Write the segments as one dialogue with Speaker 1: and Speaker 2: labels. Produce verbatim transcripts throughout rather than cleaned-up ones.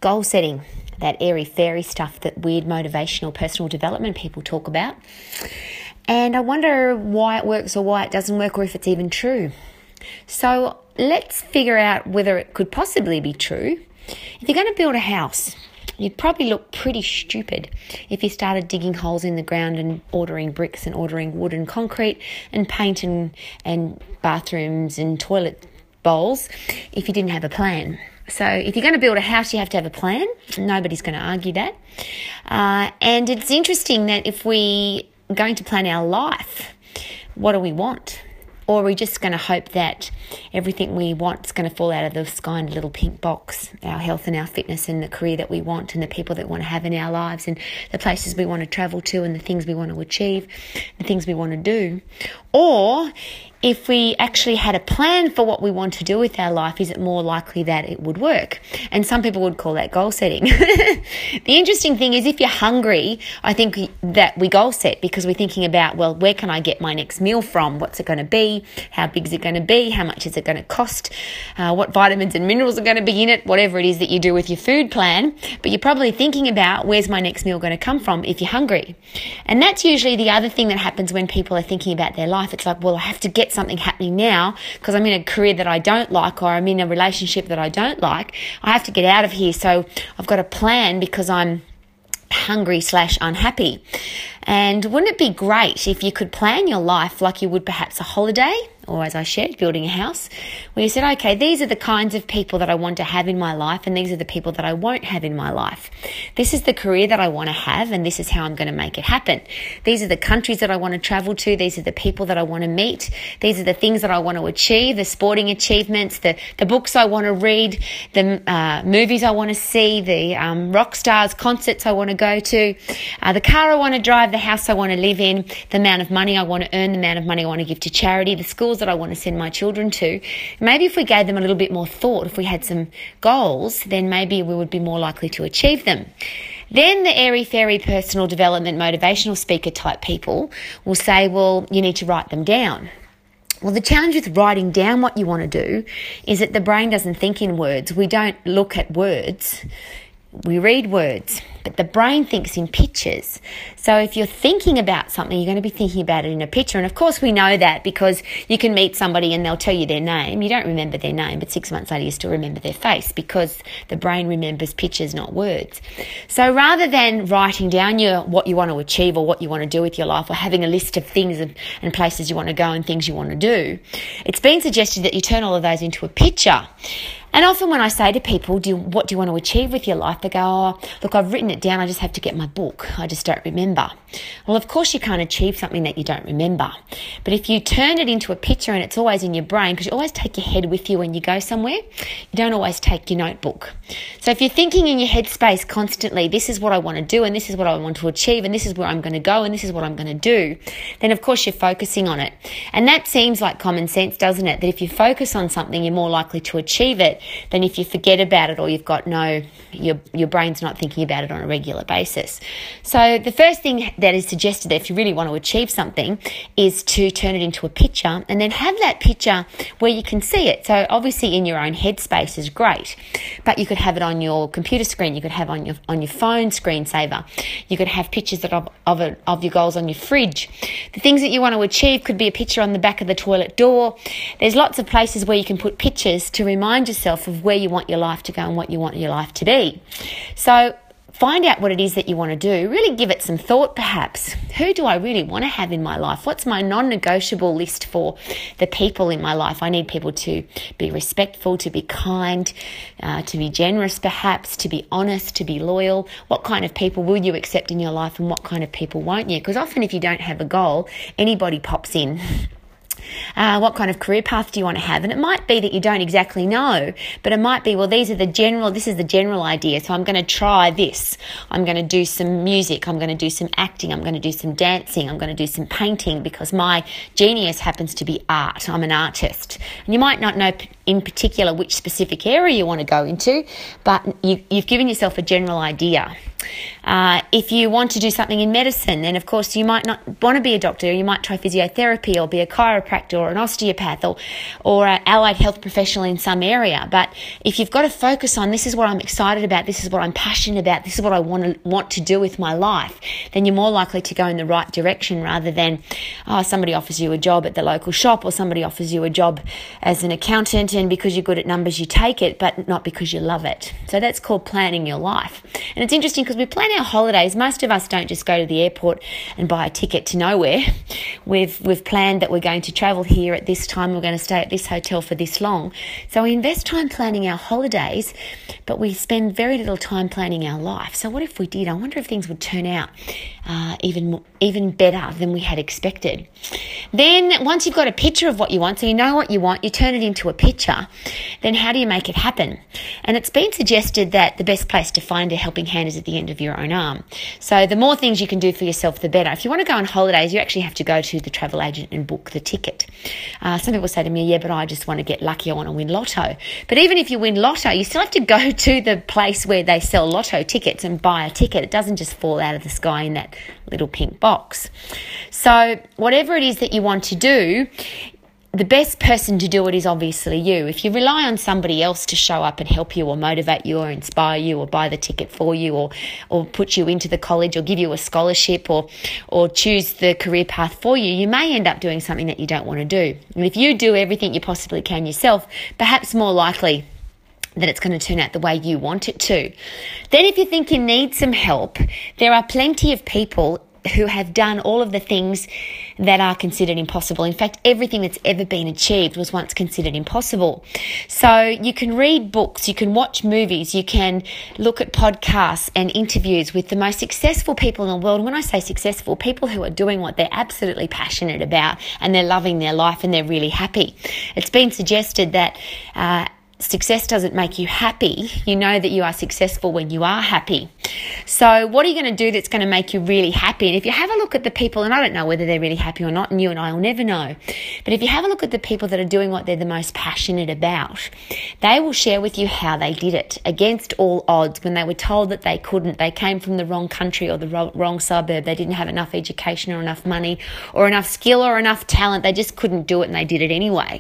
Speaker 1: goal setting, that airy-fairy stuff, that weird motivational personal development people talk about. And I wonder why it works or why it doesn't work, or if it's even true. So let's figure out whether it could possibly be true. If you're going to build a house, you'd probably look pretty stupid if you started digging holes in the ground and ordering bricks and ordering wood and concrete and paint and, and bathrooms and toilet bowls if you didn't have a plan. So if you're going to build a house, you have to have a plan. Nobody's going to argue that. Uh, and it's interesting that if we are going to plan our life, what do we want? Or are we just going to hope that everything we want is going to fall out of the sky in a little pink box, our health and our fitness and the career that we want and the people that we want to have in our lives and the places we want to travel to and the things we want to achieve, the things we want to do? Or if we actually had a plan for what we want to do with our life, is it more likely that it would work? And some people would call that goal setting. The interesting thing is, if you're hungry, I think that we goal set because we're thinking about, well, where can I get my next meal from? What's it going to be? How big is it going to be? How much is it going to cost? Uh, what vitamins and minerals are going to be in it? Whatever it is that you do with your food plan. But you're probably thinking about, where's my next meal going to come from if you're hungry? And that's usually the other thing that happens when people are thinking about their life. It's like, well, I have to get something happening now because I'm in a career that I don't like, or I'm in a relationship that I don't like. I have to get out of here, so I've got a plan because I'm hungry slash unhappy. And wouldn't it be great if you could plan your life like you would perhaps a holiday, or as I shared, building a house, where you said, okay, these are the kinds of people that I want to have in my life, and these are the people that I won't have in my life. This is the career that I want to have, and this is how I'm going to make it happen. These are the countries that I want to travel to. These are the people that I want to meet. These are the things that I want to achieve, the sporting achievements, the, the books I want to read, the uh, movies I want to see, the um, rock stars, concerts I want to go to, uh, the car I want to drive, the house I want to live in, the amount of money I want to earn, the amount of money I want to give to charity, the schools that I want to send my children to. Maybe if we gave them a little bit more thought, if we had some goals, then maybe we would be more likely to achieve them. Then the airy-fairy personal development motivational speaker type people will say, well, you need to write them down. Well, the challenge with writing down what you want to do is that the brain doesn't think in words. We don't look at words. We read words, but the brain thinks in pictures. So if you're thinking about something, you're going to be thinking about it in a picture. And of course we know that because you can meet somebody and they'll tell you their name. You don't remember their name, but six months later you still remember their face because the brain remembers pictures, not words. So rather than writing down your what you want to achieve or what you want to do with your life, or having a list of things and, and places you want to go and things you want to do, it's been suggested that you turn all of those into a picture. And often when I say to people, do you, what do you want to achieve with your life? They go, oh, look, I've written it down. I just have to get my book. I just don't remember. Well, of course you can't achieve something that you don't remember. But if you turn it into a picture and it's always in your brain, because you always take your head with you when you go somewhere, you don't always take your notebook. So if you're thinking in your headspace constantly, this is what I want to do and this is what I want to achieve and this is where I'm going to go and this is what I'm going to do, then of course you're focusing on it. And that seems like common sense, doesn't it? That if you focus on something, you're more likely to achieve it than if you forget about it or you've got no, your your brain's not thinking about it on a regular basis. So the first thing that is suggested that if you really want to achieve something is to turn it into a picture and then have that picture where you can see it. So obviously in your own headspace is great, but you could have it on your computer screen, you could have on your on your phone screensaver, you could have pictures of of, it, of your goals on your fridge. The things that you want to achieve could be a picture on the back of the toilet door. There's lots of places where you can put pictures to remind yourself of where you want your life to go and what you want your life to be. So find out what it is that you want to do. Really give it some thought perhaps. Who do I really want to have in my life? What's my non-negotiable list for the people in my life? I need people to be respectful, to be kind, uh, to be generous perhaps, to be honest, to be loyal. What kind of people will you accept in your life and what kind of people won't you? Because often if you don't have a goal, anybody pops in. Uh, what kind of career path do you want to have? And it might be that you don't exactly know, but it might be, well, these are the general, this is the general idea. So I'm going to try this. I'm going to do some music. I'm going to do some acting. I'm going to do some dancing. I'm going to do some painting because my genius happens to be art. I'm an artist. And you might not know in particular which specific area you want to go into, but you, you've given yourself a general idea. Uh, if you want to do something in medicine, then of course you might not want to be a doctor. You might try physiotherapy or be a chiropractor or an osteopath or, or an allied health professional in some area. But if you've got to focus on, this is what I'm excited about, this is what I'm passionate about, this is what I want to, want to do with my life, then you're more likely to go in the right direction rather than, oh, somebody offers you a job at the local shop or somebody offers you a job as an accountant, and because you're good at numbers you take it, but not because you love it. So that's called planning your life. And it's interesting because we plan our holidays. Most of us don't just go to the airport and buy a ticket to nowhere. We've we've planned that we're going to travel here at this time, we're going to stay at this hotel for this long. So we invest time planning our holidays, but we spend very little time planning our life. So what if we did? I wonder if things would turn out uh, even even better than we had expected. Then once you've got a picture of what you want, so you know what you want, you turn it into a picture, then how do you make it happen? And it's been suggested that the best place to find a helping hand is at the end of your own arm. So the more things you can do for yourself, the better. If you want to go on holidays, you actually have to go to the travel agent and book the ticket. Uh, some people say to me, yeah, but I just want to get lucky, I want to win lotto. But even if you win lotto, you still have to go to the place where they sell lotto tickets and buy a ticket. It doesn't just fall out of the sky in that little pink box. So whatever it is that you want to do, the best person to do it is obviously you. If you rely on somebody else to show up and help you or motivate you or inspire you or buy the ticket for you or or put you into the college or give you a scholarship or or choose the career path for you, you may end up doing something that you don't want to do. And if you do everything you possibly can yourself, perhaps more likely that it's going to turn out the way you want it to. Then if you think you need some help, there are plenty of people who have done all of the things that are considered impossible. In fact, everything that's ever been achieved was once considered impossible. So you can read books, you can watch movies, you can look at podcasts and interviews with the most successful people in the world. And when I say successful, people who are doing what they're absolutely passionate about and they're loving their life and they're really happy. It's been suggested that uh, success doesn't make you happy. You know that you are successful when you are happy. So what are you going to do that's going to make you really happy? And if you have a look at the people, and I don't know whether they're really happy or not, and you and I will never know, but if you have a look at the people that are doing what they're the most passionate about, they will share with you how they did it against all odds when they were told that they couldn't. They came from the wrong country or the wrong, wrong suburb. They didn't have enough education or enough money or enough skill or enough talent. They just couldn't do it and they did it anyway.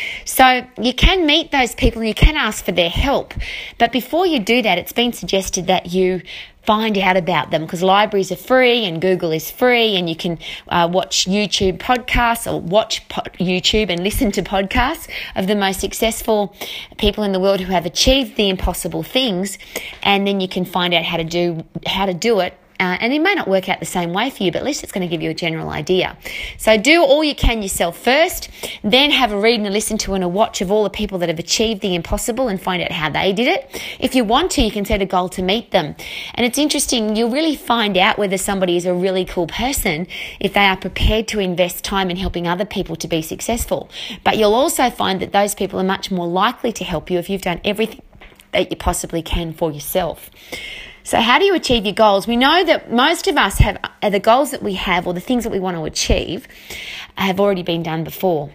Speaker 1: So you can meet those people and you can ask for their help. But before you do that, it's been suggested that you find out about them, because libraries are free and Google is free, and you can uh, watch YouTube podcasts or watch po- YouTube and listen to podcasts of the most successful people in the world who have achieved the impossible things, and then you can find out how to do how to do it. Uh, and it may not work out the same way for you, but at least it's going to give you a general idea. So do all you can yourself first, then have a read and a listen to and a watch of all the people that have achieved the impossible and find out how they did it. If you want to, you can set a goal to meet them. And it's interesting, you'll really find out whether somebody is a really cool person if they are prepared to invest time in helping other people to be successful. But you'll also find that those people are much more likely to help you if you've done everything that you possibly can for yourself. So how do you achieve your goals? We know that most of us have uh, the goals that we have, or the things that we want to achieve, have already been done before.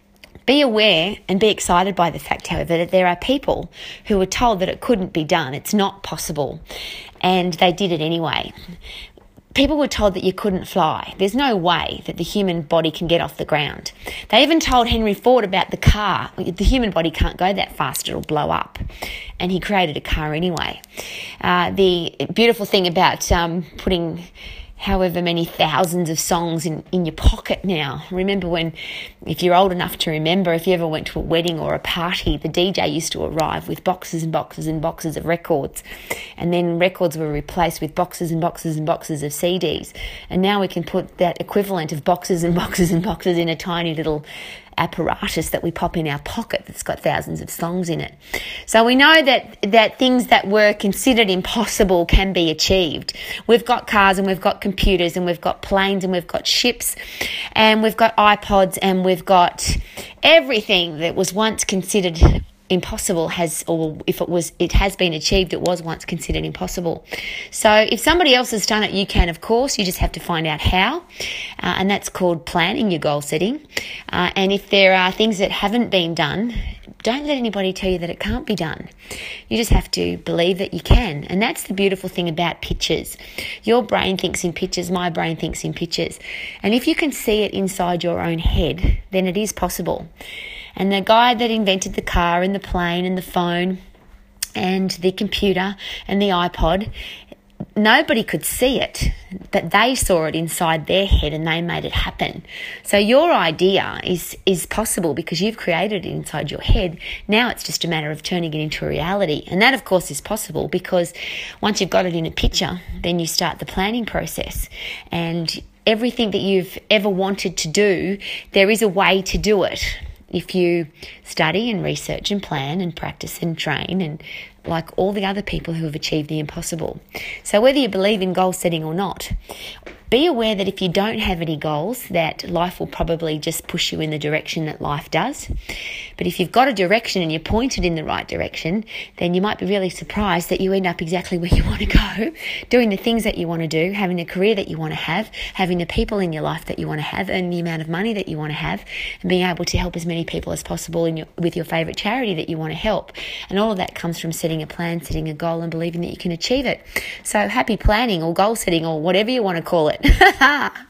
Speaker 1: Be aware and be excited by the fact, however, that there are people who were told that it couldn't be done, it's not possible, and they did it anyway. People were told that you couldn't fly. There's no way that the human body can get off the ground. They even told Henry Ford about the car. The human body can't go that fast, it'll blow up. And he created a car anyway. Uh, the beautiful thing about um, putting however many thousands of songs in, in your pocket now. Remember when, if you're old enough to remember, if you ever went to a wedding or a party, the D J used to arrive with boxes and boxes and boxes of records. And then records were replaced with boxes and boxes and boxes of C Ds. And now we can put that equivalent of boxes and boxes and boxes in a tiny little apparatus that we pop in our pocket that's got thousands of songs in it. So we know that that things that were considered impossible can be achieved. We've got cars and we've got computers and we've got planes and we've got ships and we've got iPods and we've got everything that was once considered impossible has, or if it was, it has been achieved, it was once considered impossible. So if somebody else has done it, you can, of course. You just have to find out how, uh, and that's called planning your goal setting. Uh, and if there are things that haven't been done, don't let anybody tell you that it can't be done. You just have to believe that you can. And that's the beautiful thing about pictures. Your brain thinks in pictures, my brain thinks in pictures. And if you can see it inside your own head, then it is possible. And the guy that invented the car and the plane and the phone and the computer and the iPod, nobody could see it, but they saw it inside their head and they made it happen. So your idea is is possible because you've created it inside your head. Now it's just a matter of turning it into a reality. And that, of course, is possible because once you've got it in a picture, then you start the planning process. And everything that you've ever wanted to do, there is a way to do it. If you study and research and plan and practice and train and like all the other people who have achieved the impossible. So whether you believe in goal setting or not, be aware that if you don't have any goals, that life will probably just push you in the direction that life does. But if you've got a direction and you're pointed in the right direction, then you might be really surprised that you end up exactly where you want to go, doing the things that you want to do, having the career that you want to have, having the people in your life that you want to have, and the amount of money that you want to have, and being able to help as many people as possible in your, with your favourite charity that you want to help. And all of that comes from setting a plan, setting a goal, and believing that you can achieve it. So happy planning or goal setting or whatever you want to call it.